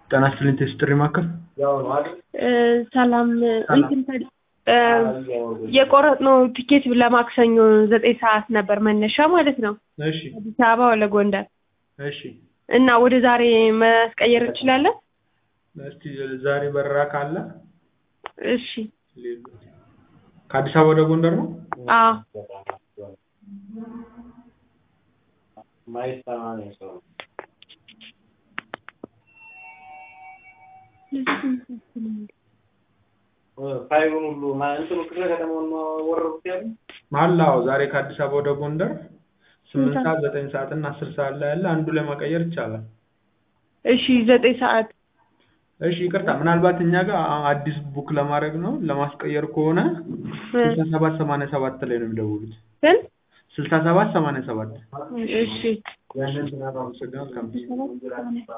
ጤና ይስጥልኝ ቴስትሪ ማከል ሰላም እንትን የቆረጥነው ቲኬት ለማክሰኞ 9 ሰዓት ነበር መነሻ ማለት ነው። እሺ አዲስ አበባ ወደ ጎንደር። እሺ እና ወደ ዛሬ ማስቀየር እንችላለን? እስቲ ዛሬ በረራ ካለ እሺ ከአዲስ አበባ ወደ ጎንደር ነው? አዎ ማይስተማመን ሰው ፋይሉን ሁሉ እንትኑ ክፍለ ከተማውን ወረሩት ያሉ ማላው ዛሬ ከአዲስ አበባ ወደ ጎንደር 8 ሰዓት 9 ሰዓት እና 10 ሰዓት ላይ ያለ አንዱ ላይ መቀየር ይቻላል። እሺ 9 ሰዓት እሺ ይቅርታ ምናልባት እኛ ጋር አዲስ ቡክ ለማድረግ ነው ለማስቀየር ከሆነ 6787 ላይ ነው የሚደውሉት። 6787 እሺ ያንን ተናግረው ሰጋው ካምፒ